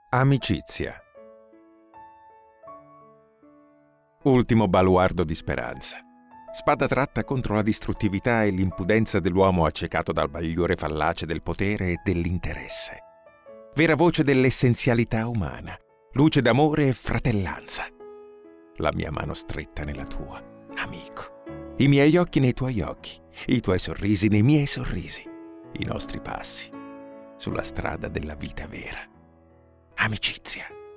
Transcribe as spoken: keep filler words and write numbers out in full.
Amicizia. Ultimo baluardo di speranza. Spada tratta contro la distruttività e l'impudenza dell'uomo accecato dal bagliore fallace del potere e dell'interesse. Vera voce dell'essenzialità umana, luce d'amore e fratellanza. La mia mano stretta nella tua, amico. I miei occhi nei tuoi occhi, i tuoi sorrisi nei miei sorrisi. I nostri passi sulla strada della vita vera. Amicizia.